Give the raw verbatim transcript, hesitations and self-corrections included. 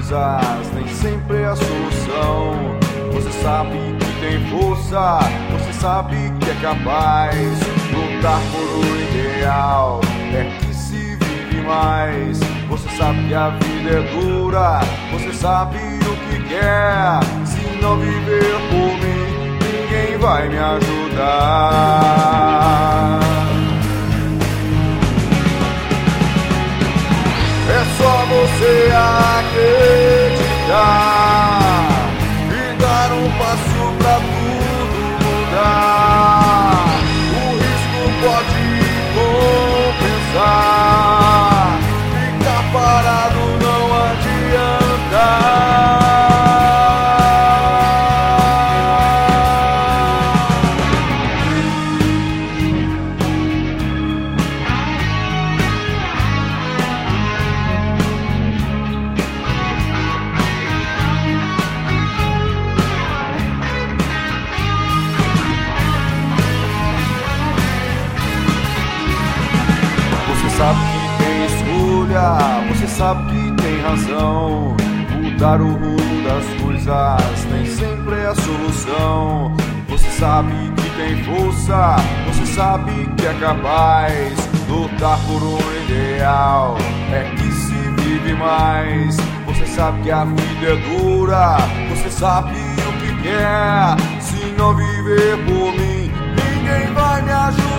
coisas nem sempre é a solução. Você sabe que tem força, você sabe que é capaz. Lutar por um ideal é que se vive mais. Você sabe que a vida é dura, você sabe o que quer. Se não viver por mim, ninguém vai me ajudar. É só você acreditar e dar um passo pra tudo mudar. O risco pode compensar, ficar parado não adianta. Você sabe que tem escolha, você sabe que tem razão. Mudar o rumo das coisas nem sempre é a solução. Você sabe que tem força, você sabe que é capaz. Lutar por um ideal é que se vive mais. Você sabe que a vida é dura, você sabe o que quer. Se não viver por mim, ninguém vai me ajudar.